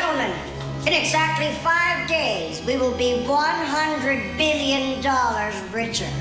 gentlemen, in exactly 5 days, we will be $100 billion richer.